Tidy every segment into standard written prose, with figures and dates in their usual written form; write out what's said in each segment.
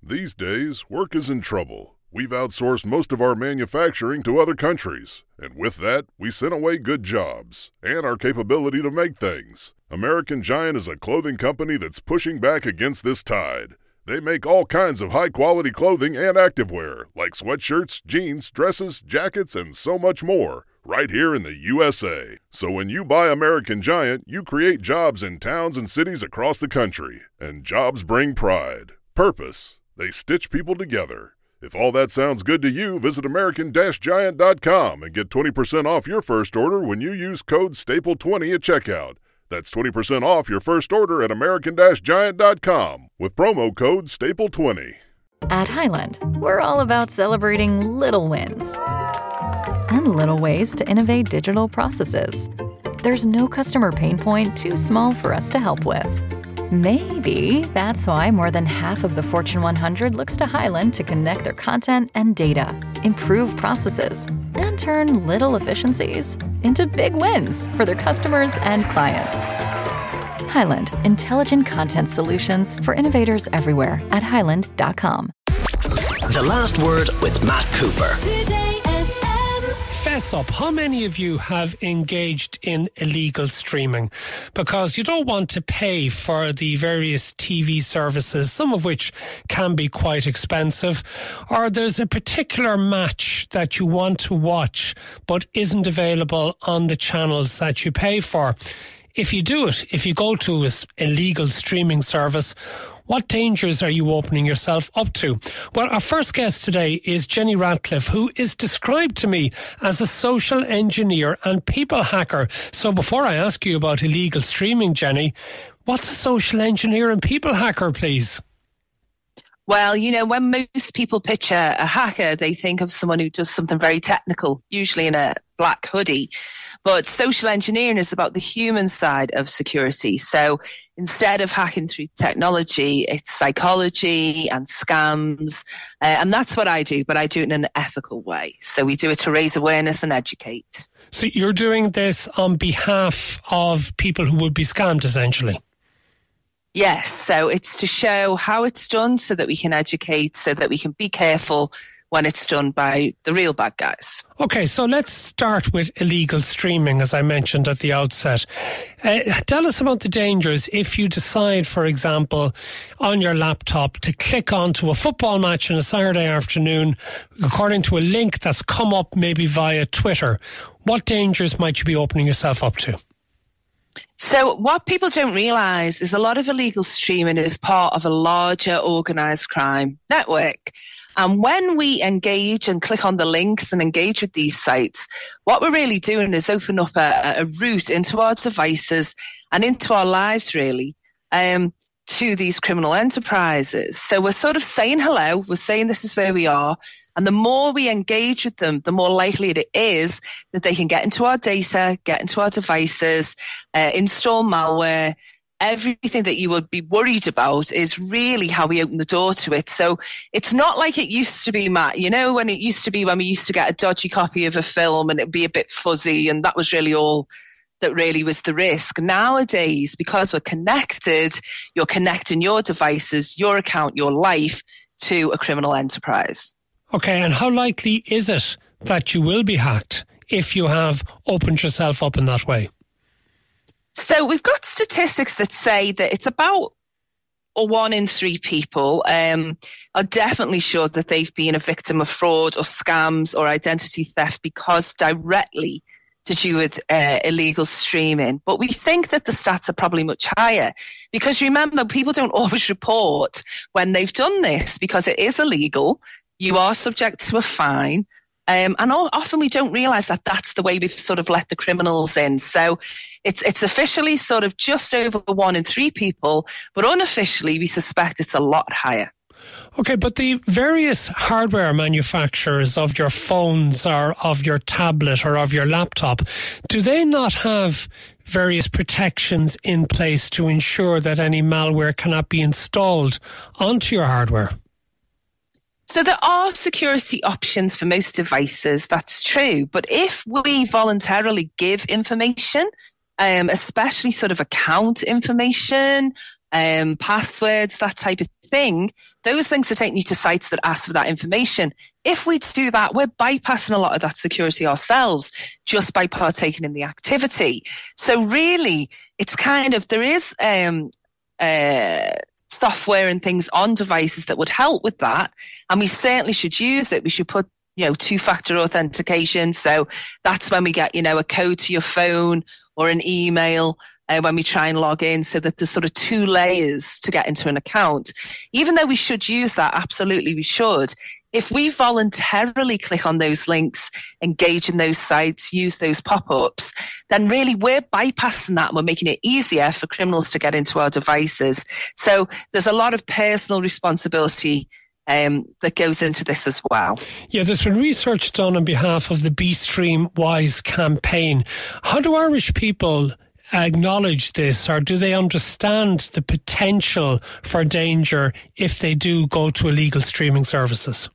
These days, work is in trouble. We've outsourced most of our manufacturing to other countries, and with that, we sent away good jobs and our capability to make things. American Giant is a clothing company that's pushing back against this tide. They make all kinds of high-quality clothing and activewear, like sweatshirts, jeans, dresses, jackets, and so much more, right here in the USA. So when you buy American Giant, you create jobs in towns and cities across the country. And jobs bring pride, purpose. They stitch people together. If all that sounds good to you, visit American-Giant.com and get 20% off your first order when you use code STAPLE20 at checkout. That's 20% off your first order at American-Giant.com with promo code STAPLE20. At Highland, we're all about celebrating little wins and little ways to innovate digital processes. There's no customer pain point too small for us to help with. Maybe that's why more than half of the Fortune 100 looks to Highland to connect their content and data, improve processes, and turn little efficiencies into big wins for their customers and clients. Highland, intelligent content solutions for innovators everywhere at highland.com. The Last Word with Matt Cooper. Fess up, how many of you have engaged in illegal streaming? Because you don't want to pay for the various TV services, some of which can be quite expensive, or there's a particular match that you want to watch but isn't available on the channels that you pay for. If you do it, if you go to an illegal streaming service, what dangers are you opening yourself up to? Well, our first guest today is Jenny Ratcliffe, who is described to me as a social engineer and people hacker. So before I ask you about illegal streaming, Jenny, what's a social engineer and people hacker, please? Well, you know, when most people picture a hacker, they think of someone who does something very technical, usually in a black hoodie. But social engineering is about the human side of security. So instead of hacking through technology, it's psychology and scams. And that's what I do, but I do it in an ethical way. So we do it to raise awareness and educate. So you're doing this on behalf of people who would be scammed, essentially? Yes, so it's to show how it's done so that we can educate, so that we can be careful when it's done by the real bad guys. Okay, so let's start with illegal streaming, as I mentioned at the outset. Tell us about the dangers if you decide, for example, on your laptop to click onto a football match on a Saturday afternoon, according to a link that's come up maybe via Twitter. What dangers might you be opening yourself up to? So what people don't realise is a lot of illegal streaming is part of a larger organised crime network. And when we engage and click on the links and engage with these sites, what we're really doing is open up a route into our devices and into our lives, really, to these criminal enterprises. So we're sort of saying hello, we're saying this is where we are. And the more we engage with them, the more likely it is that they can get into our data, get into our devices, install malware. Everything that you would be worried about is really how we open the door to it. So it's not like it used to be, Matt. You know, when it used to be when we used to get a dodgy copy of a film and it'd be a bit fuzzy and that was really all that really was the risk. Nowadays, because we're connected, you're connecting your devices, your account, your life to a criminal enterprise. Okay, and how likely is it that you will be hacked if you have opened yourself up in that way? So we've got statistics that say that it's about 1 in 3 people are definitely sure that they've been a victim of fraud or scams or identity theft because directly to do with illegal streaming. But we think that the stats are probably much higher because remember, people don't always report when they've done this because it is illegal. You are subject to a fine. And often we don't realise that that's the way we've sort of let the criminals in. So it's officially sort of just over 1 in 3 people, but unofficially we suspect it's a lot higher. Okay, but the various hardware manufacturers of your phones or of your tablet or of your laptop, do they not have various protections in place to ensure that any malware cannot be installed onto your hardware? So there are security options for most devices, that's true. But if we voluntarily give information, especially sort of account information passwords, that type of thing, those links are taking you to sites that ask for that information. If we do that, we're bypassing a lot of that security ourselves just by partaking in the activity. So really, it's kind of, there is software and things on devices that would help with that. And we certainly should use it. We should put, two-factor authentication. So that's when we get, a code to your phone or an email when we try and log in, so that there's sort of 2 layers to get into an account. Even though we should use that, absolutely we should. If we voluntarily click on those links, engage in those sites, use those pop-ups, then really we're bypassing that and we're making it easier for criminals to get into our devices. So there's a lot of personal responsibility that goes into this as well. Yeah, there's been research done on behalf of the BeStream Wise campaign. How do Irish people acknowledge this, or do they understand the potential for danger if they do go to illegal streaming services?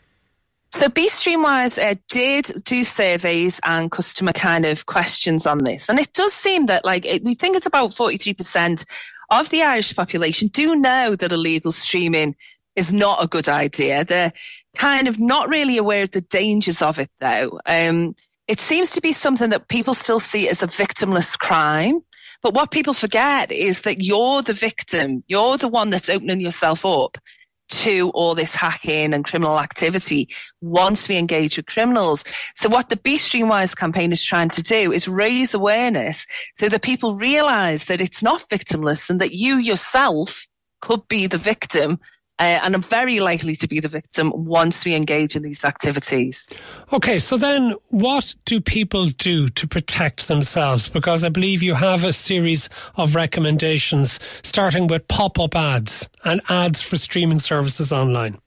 So BeStreamWise did do surveys and customer kind of questions on this. And it does seem that we think it's about 43% of the Irish population do know that illegal streaming is not a good idea. They're kind of not really aware of the dangers of it, though. It seems to be something that people still see as a victimless crime. But what people forget is that you're the victim. You're the one that's opening yourself up to all this hacking and criminal activity once we engage with criminals. So what the BeStreamWise campaign is trying to do is raise awareness so that people realise that it's not victimless and that you yourself could be the victim and are very likely to be the victim once we engage in these activities. Okay, so then what do people do to protect themselves? Because I believe you have a series of recommendations, starting with pop-up ads and ads for streaming services online.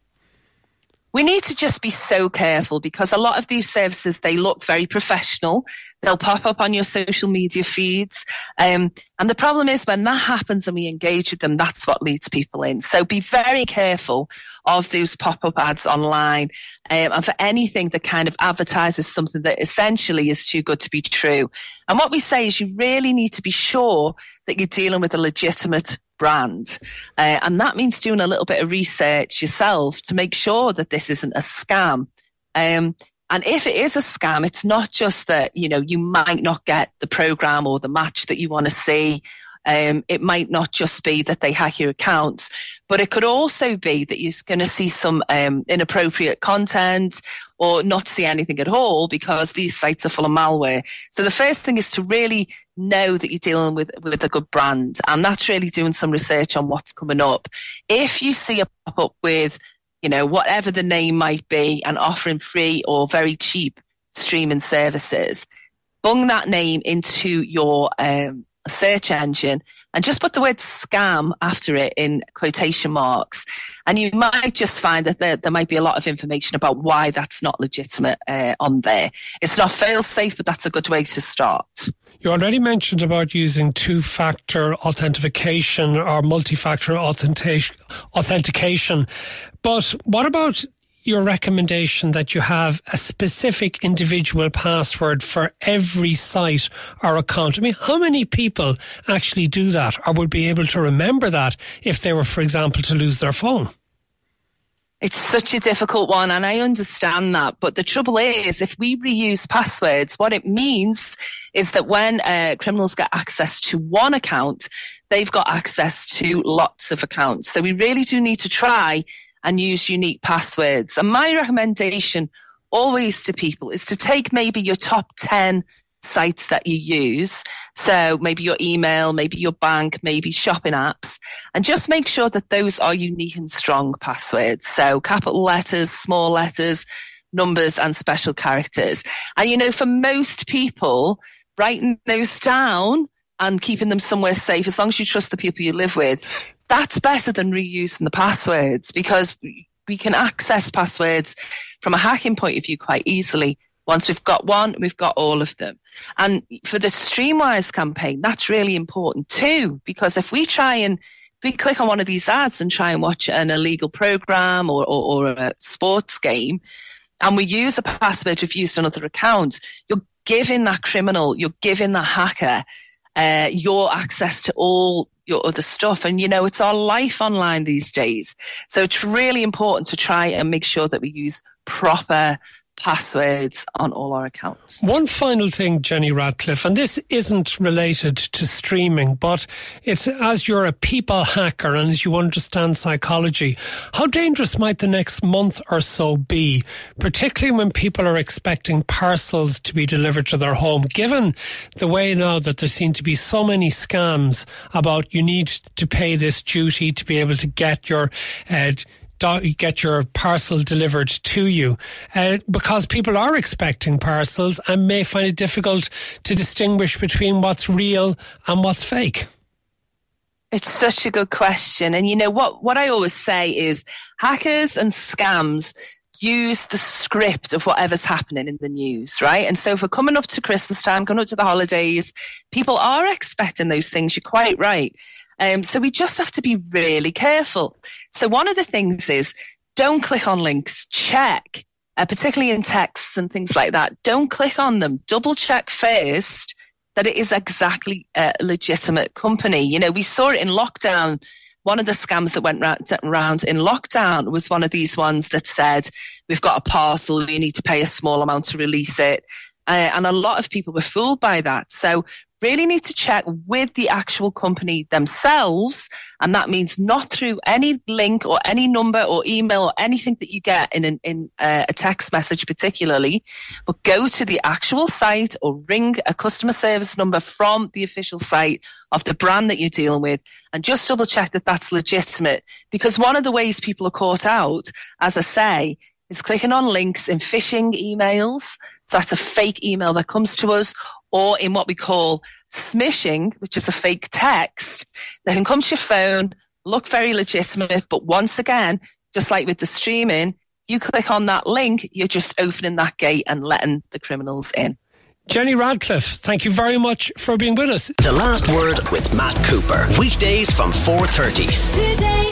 We need to just be so careful because a lot of these services, they look very professional. They'll pop up on your social media feeds. And the problem is when that happens and we engage with them, that's what leads people in. So be very careful of those pop-up ads online and for anything that kind of advertises something that essentially is too good to be true. And what we say is you really need to be sure that you're dealing with a legitimate brand. And that means doing a little bit of research yourself to make sure that this isn't a scam. And if it is a scam, it's not just that, you might not get the program or the match that you want to see. It might not just be that they hack your accounts, but it could also be that you're going to see some inappropriate content or not see anything at all because these sites are full of malware. So the first thing is to really know that you're dealing with a good brand, and that's really doing some research on what's coming up. If you see a pop-up with, whatever the name might be and offering free or very cheap streaming services, bung that name into your search engine and just put the word scam after it in quotation marks, and you might just find that there might be a lot of information about why that's not legitimate on there. It's not fail-safe, but that's a good way to start. You already mentioned about using two-factor authentication or multi-factor authentication, but what about your recommendation that you have a specific individual password for every site or account? I mean, how many people actually do that or would be able to remember that if they were, for example, to lose their phone? It's such a difficult one, and I understand that. But the trouble is, if we reuse passwords, what it means is that when criminals get access to one account, they've got access to lots of accounts. So we really do need to try and use unique passwords. And my recommendation always to people is to take maybe your top 10 sites that you use. So maybe your email, maybe your bank, maybe shopping apps, and just make sure that those are unique and strong passwords. So capital letters, small letters, numbers, and special characters. And, for most people, writing those down and keeping them somewhere safe, as long as you trust the people you live with, that's better than reusing the passwords, because we can access passwords from a hacking point of view quite easily. Once we've got one, we've got all of them. And for the StreamWise campaign, that's really important too, because if we click on one of these ads and try and watch an illegal program or a sports game, and we use a password we've used on other accounts, you're giving that criminal, you're giving that hacker your access to all your other stuff. And, it's our life online these days. So it's really important to try and make sure that we use proper passwords on all our accounts. One final thing, Jenny Radcliffe, and this isn't related to streaming, but it's as you're a people hacker and as you understand psychology, how dangerous might the next month or so be, particularly when people are expecting parcels to be delivered to their home, given the way now that there seem to be so many scams about you need to pay this duty to be able to get your parcel delivered to you, because people are expecting parcels and may find it difficult to distinguish between what's real and what's fake. It's such a good question. And what I always say is hackers and scams use the script of whatever's happening in the news, right? And so if we're coming up to Christmas time, coming up to the holidays, people are expecting those things. You're quite right. So we just have to be really careful. So one of the things is don't click on links, check, particularly in texts and things like that. Don't click on them. Double check first that it is exactly a legitimate company. We saw it in lockdown. One of the scams that went round in lockdown was one of these ones that said, we've got a parcel, you need to pay a small amount to release it. And a lot of people were fooled by that. So really need to check with the actual company themselves. And that means not through any link or any number or email or anything that you get in a text message particularly, but go to the actual site or ring a customer service number from the official site of the brand that you're dealing with and just double check that that's legitimate. Because one of the ways people are caught out, as I say, is clicking on links in phishing emails. So that's a fake email that comes to us, or in what we call smishing, which is a fake text that can come to your phone, look very legitimate. But once again, just like with the streaming, you click on that link, you're just opening that gate and letting the criminals in. Jenny Radcliffe, thank you very much for being with us. The Last Word with Matt Cooper. Weekdays from 4:30. Today.